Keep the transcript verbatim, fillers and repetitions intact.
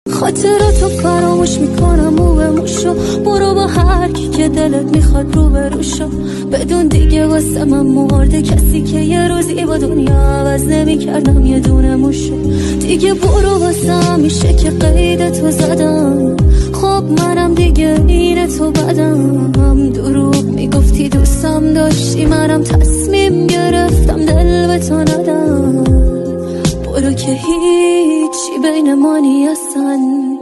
خاطراتو فراموش میکنم و به موشو برو با هر کی که دلت میخواد رو بروشو بدون دیگه واسه من مرده کسی که یه روزی با دنیا عوض نمیکردم یه دونه موشو دیگه برو واسه همیشه که قید تو زدم خب منم دیگه این تو بدم دروغ میگفتی دوستم داشتی منم تصمیم گرفتم دل به تو ندم برو که هیچی بین ما نیستن